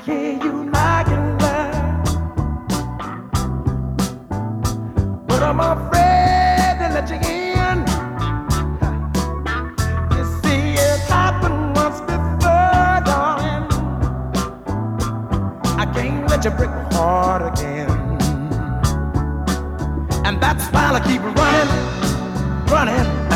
can you not get love? But I'm afraid to let you in. You see, it happened once before, darling. I can't let you break my heart again. And that's why I keep running, running.